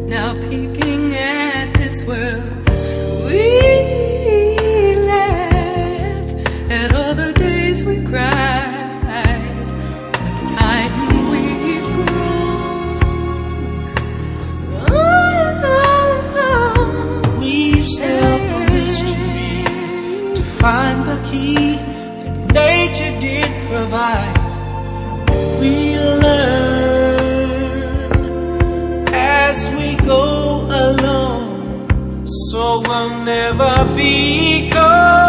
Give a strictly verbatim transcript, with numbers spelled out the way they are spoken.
Now peeking at this world, we laugh at all the days we cried, with time we've grown. Oh, we've sailed the mystery to find the key that nature did provide. We learn as we go along, so we'll never be gone.